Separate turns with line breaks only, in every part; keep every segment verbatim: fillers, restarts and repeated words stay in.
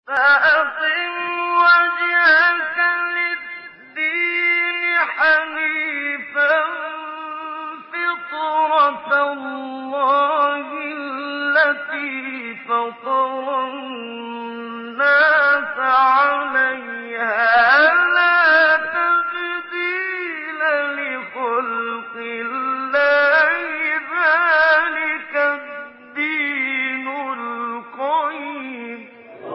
فأقم وجهك للدين حنيفا فطرة الله التي فطر الناس عليها لا تبديل لخلق الله ذلك الدين القيم.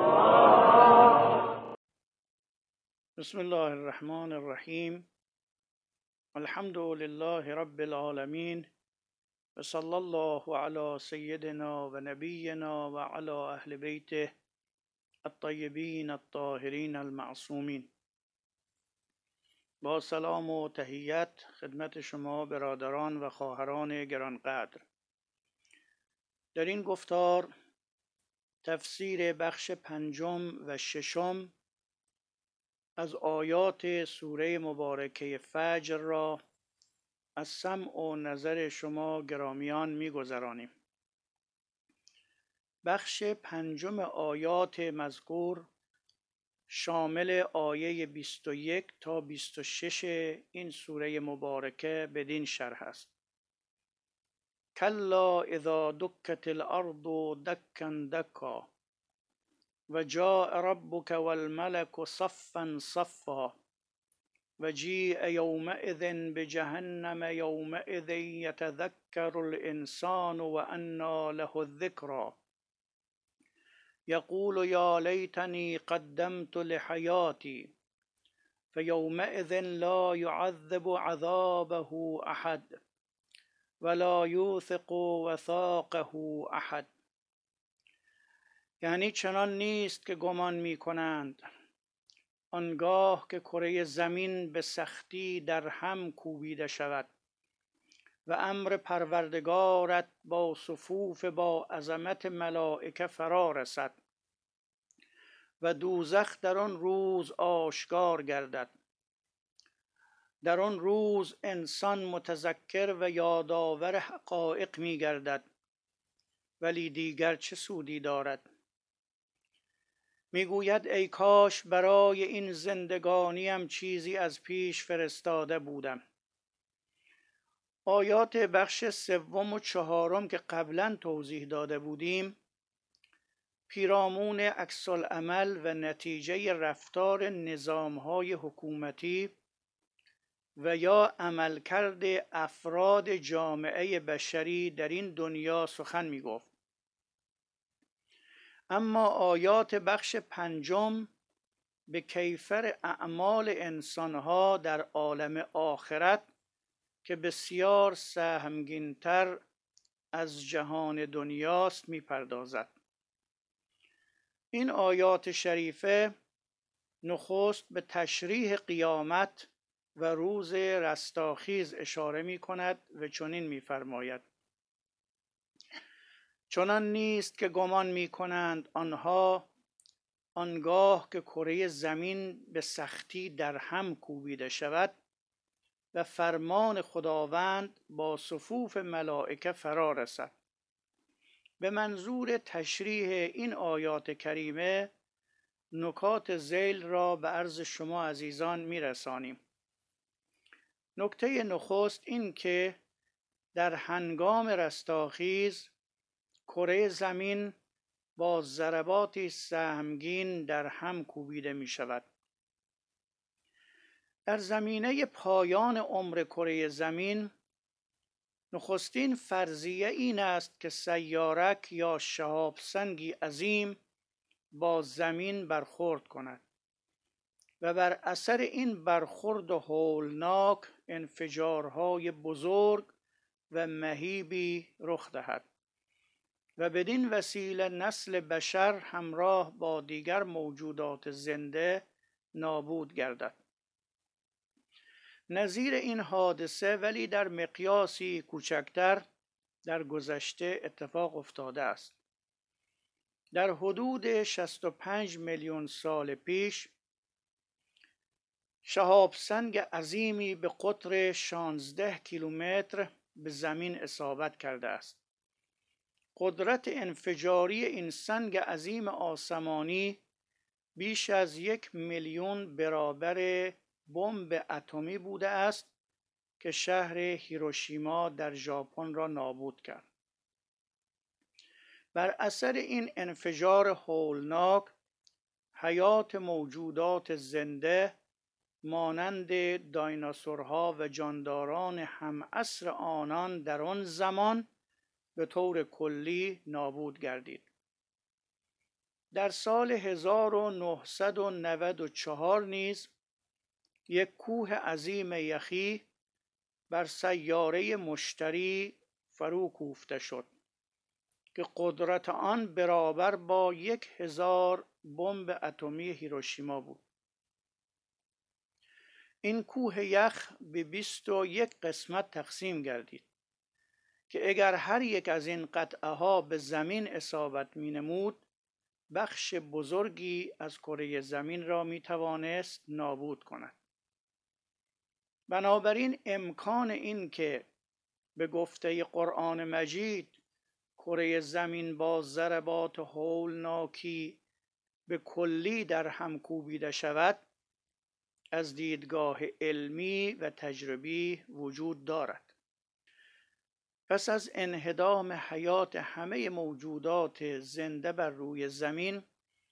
بسم الله الرحمن الرحیم. الحمد لله رب العالمین و صلی الله علی سیدنا و نبینا و علی اهل بیته الطیبین الطاهرین المعصومین. با سلام و تحیت خدمت شما برادران و خواهران گرانقدر. در این گفتار تفسیر بخش پنجم و ششم از آیات سوره مبارکه فجر را از سمع و نظر شما گرامیان می‌گذرانیم. بخش پنجم آیات مذکور شامل آیه بیست و یک تا بیست و شش این سوره مبارکه بدین شرح است: کلا اذا دکت الارض دکا دکا و جاء ربک والملک صفا صفا و جیء یومئذ بجهنم یومئذ یتذکر الانسان و انى له الذکری یقول یا لیتنی قدمت لحیاتی فیومئذ لا یعذب عذابه احد ولا یوثق وثاقه احد. یعنی چنان نیست که گمان می کنند آنگاه که کره زمین به سختی در هم کوبیده شود و امر پروردگارت با صفوف با عظمت ملائکه فرا رسد و دوزخ در آن روز آشکار گردد. در آن روز انسان متذکر و یادآور حقایق می گردد، ولی دیگر چه سودی دارد؟ میگوید ای کاش برای این زندگانیم چیزی از پیش فرستاده بودم. آیات بخش سوم و چهارم که قبلا توضیح داده بودیم پیرامون عکس العمل و نتیجه رفتار نظام‌های حکومتی و یا عملکرد افراد جامعه بشری در این دنیا سخن میگفت. اما آیات بخش پنجم به کیفر اعمال انسانها در عالم آخرت که بسیار سهمگین‌تر از جهان دنیاست میپردازد. این آیات شریفه نخست به تشریح قیامت و روز رستاخیز اشاره می کند و چنین می فرماید: چنان نیست که گمان می کنند آنها آنگاه که کره زمین به سختی در هم کوبیده شود و فرمان خداوند با صفوف ملائکه فرا رسد. به منظور تشریح این آیات کریمه نکات ذیل را به عرض شما عزیزان می رسانیم. نکته نخست این که در هنگام رستاخیز کره زمین با ضرباتی سهمگین در هم کوبیده می شود. در زمینه پایان عمر کره زمین نخستین فرضیه این است که سیارک یا شهاب سنگی عظیم با زمین برخورد کند و بر اثر این برخورد هولناک انفجارهای بزرگ و مهیبی رخ دهد و بدین وسیله نسل بشر همراه با دیگر موجودات زنده نابود گردد. نظیر این حادثه ولی در مقیاسی کوچکتر در گذشته اتفاق افتاده است. در حدود شصت و پنج میلیون سال پیش شهاب سنگ عظیمی به قطر شانزده کیلومتر به زمین اصابت کرده است. قدرت انفجاری این سنگ عظیم آسمانی بیش از یک میلیون برابر بمب اتمی بوده است که شهر هیروشیما در ژاپن را نابود کرد. بر اثر این انفجار هولناک حیات موجودات زنده مانند دایناسورها و جانداران هم عصر آنان در آن زمان به طور کلی نابود گردید. در سال هزار و نهصد و نود و چهار نیز یک کوه عظیم یخی بر سیاره مشتری فرو کوفته شد که قدرت آن برابر با یک هزار بمب اتمی هیروشیما بود. این کوه یخ به بیست و یک قسمت تقسیم گردید که اگر هر یک از این قطعه ها به زمین اصابت می نمود، بخش بزرگی از کره زمین را می توانست نابود کند. بنابراین امکان این که به گفته قرآن مجید کره زمین با ضربات هولناکی به کلی در هم کوبیده شود از دیدگاه علمی و تجربی وجود دارد. پس از انهدام حیات همه موجودات زنده بر روی زمین،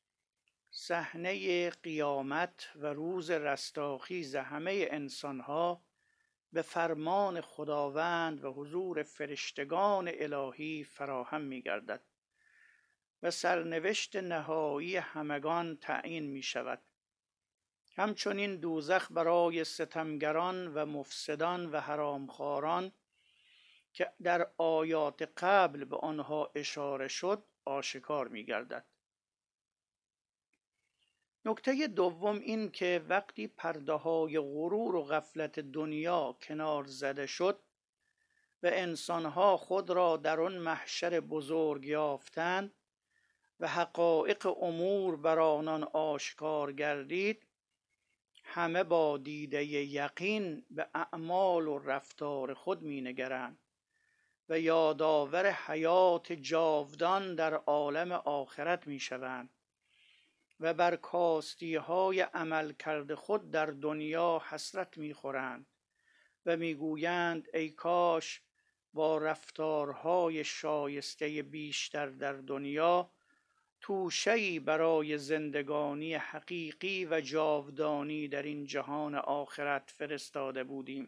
صحنه قیامت و روز رستاخیز همه انسانها به فرمان خداوند و حضور فرشتگان الهی فراهم می گردد و سرنوشت نهایی همگان تعیین می شود. همچنین دوزخ برای ستمگران و مفسدان و حرامخواران که در آیات قبل به آنها اشاره شد آشکار می گردد. نکته دوم این که وقتی پرده های غرور و غفلت دنیا کنار زده شد و انسانها خود را در آن محشر بزرگ یافتند و حقایق امور بر آنان آشکار گردید، همه با دیده یقین به اعمال و رفتار خود می نگرند و یادآور حیات جاودان در عالم آخرت می شوند و بر کاستی های عمل کرده خود در دنیا حسرت می خورند و می گویند ای کاش با رفتارهای شایسته بیشتر در دنیا توشه‌ای برای زندگانی حقیقی و جاودانی در این جهان آخرت فرستاده بودیم.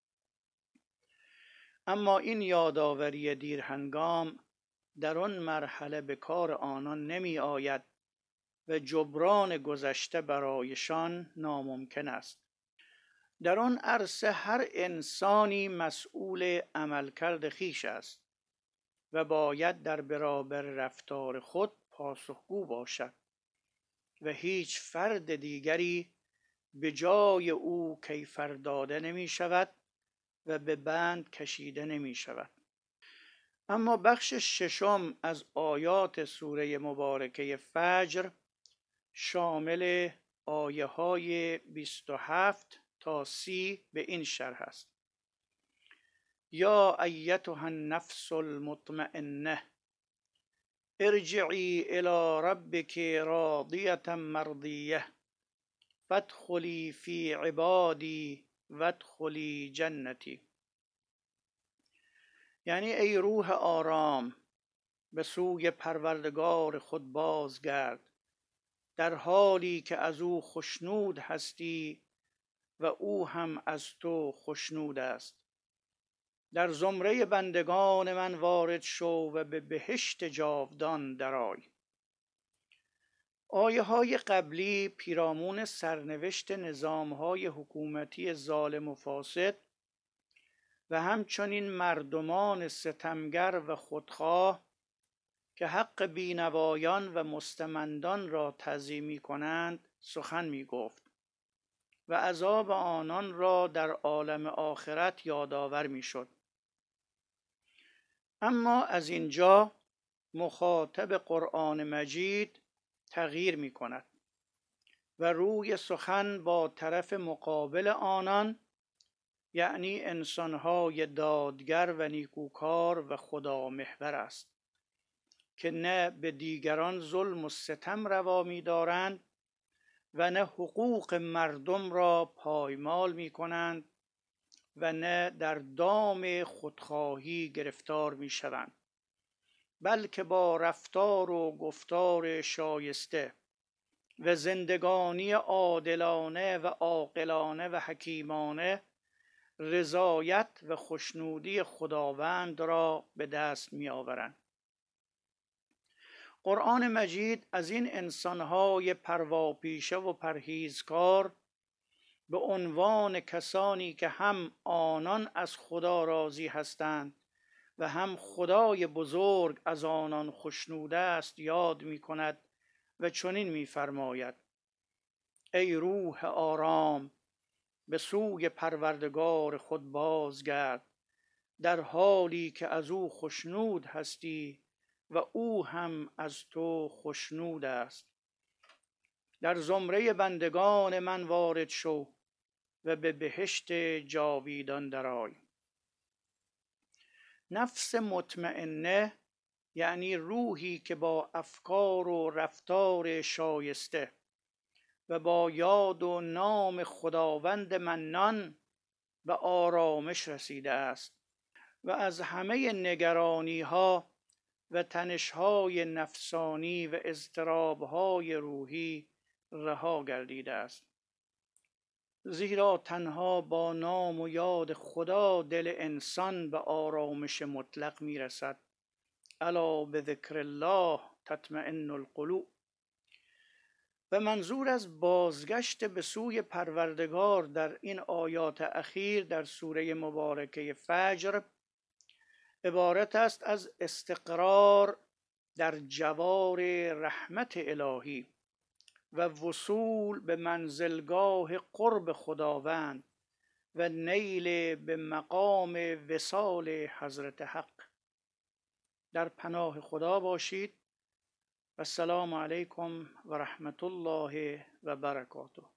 اما این یادآوری دیرهنگام در آن مرحله به کار آنان نمی آید و جبران گذشته برایشان ناممکن است. در آن عرصه هر انسانی مسئول عملکرد خویش است و باید در برابر رفتار خود پاسخگو باشد و هیچ فرد دیگری به جای او کیفر داده نمی شود و به بند کشیده نمی شود. اما بخش ششم از آیات سوره مبارکه فجر شامل آیه های بیست و هفت تا سی به این شرح است: یا ایتها النفس المطمئنه ارجعی الی ربک راضیة مرضیه فادخلی فی عبادی وادخلی جنتی. یعنی ای روح آرام، به سوی پروردگار خود بازگرد در حالی که از او خشنود هستی و او هم از تو خشنود است. در زمره بندگان من وارد شو و به بهشت جاودان درآی. آیه های قبلی پیرامون سرنوشت نظام های حکومتی ظالم و فاسد و همچنین مردمان ستمگر و خودخواه که حق بینوایان و مستمندان را تضییع می کنند سخن می گفت و عذاب آنان را در عالم آخرت یادآور می شد. اما از اینجا مخاطب قرآن مجید تغییر می کند و روی سخن با طرف مقابل آنان، یعنی انسانهای دادگر و نیکوکار و خدا محور است که نه به دیگران ظلم و ستم روا می دارند و نه حقوق مردم را پایمال می کنند و نه در دام خودخواهی گرفتار می شوند، بلکه با رفتار و گفتار شایسته و زندگانی عادلانه و عاقلانه و حکیمانه رضایت و خوشنودی خداوند را به دست می آورند. قرآن مجید از این انسانهای پرواپیشه و پرهیزکار به عنوان کسانی که هم آنان از خدا راضی هستند و هم خدای بزرگ از آنان خوشنود است یاد می کند و چنین می فرماید: ای روح آرام، به سوی پروردگار خود بازگرد، در حالی که از او خوشنود هستی و او هم از تو خوشنود است. در زمره بندگان من وارد شو و به بهشت جاویدان درآی. نفس مطمئنه یعنی روحی که با افکار و رفتار شایسته و با یاد و نام خداوند منان به آرامش رسیده است و از همه نگرانی ها و تنش‌های نفسانی و اضطراب‌های روحی رها گردیده است. زیرا تنها با نام و یاد خدا دل انسان به آرامش مطلق میرسد. الا بذکر الله تطمئن القلوب. و منظور از بازگشت به سوی پروردگار در این آیات اخیر در سوره مبارکه فجر عبارت است از استقرار در جوار رحمت الهی و وصول به منزلگاه قرب خداوند و نیل به مقام وصال حضرت حق. در پناه خدا باشید. و السلام علیکم و رحمت الله و برکاته.